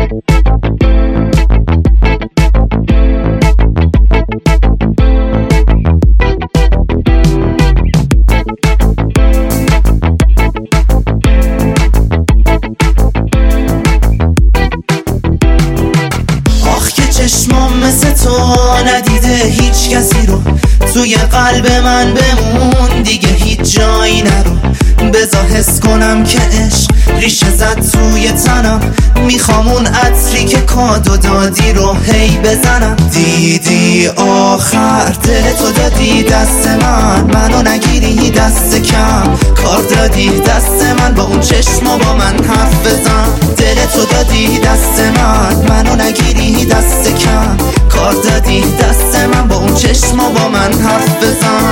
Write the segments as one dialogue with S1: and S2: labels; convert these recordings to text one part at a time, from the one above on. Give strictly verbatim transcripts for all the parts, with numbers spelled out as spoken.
S1: چشمام مثل تو ندیده هیچ کسی رو، توی قلب من بمون دیگه هیچ جایی نرو. بذار حس کنم که عشق ریشه زد توی تنم، میخوام اون عطری که کادو دادی رو هی بزنم. دیدی آخر دل تو دادی دست من، منو نگیری دست کم، کار دادی دست من با اون چشما با من حرف بزن. دل تو دادی دست من، منو نگیری دست کم، کار دادی دست من با اون چشما با من حرف بزن.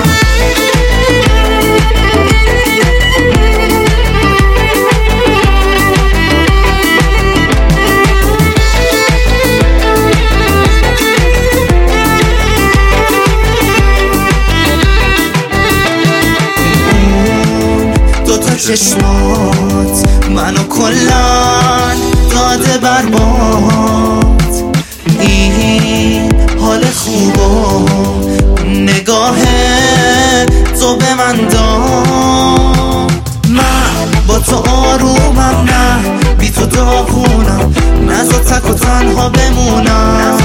S1: دوتا چشمات منو کلن داده برباد، این حال خوب و نگاه تو به من داد. من با تو آرومم، نه بی تو داغونم، نزا تک و تنها بمونم.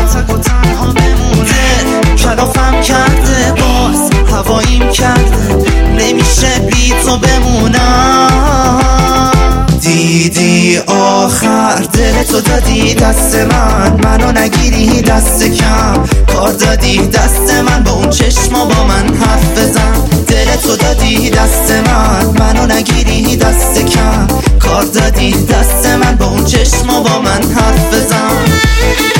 S1: دل کلافم کرده باز هواییم کرده، نمیشه بی تو بمونم. دیدی آخر دل تو دادی دست من، منو نگیری دست کم، کار دادی دست من با اون چشما با من حرف بزن. دل تو دادی دست من، منو نگیری دست کم، کار دادی دست من با اون چشما با من حرف بزن.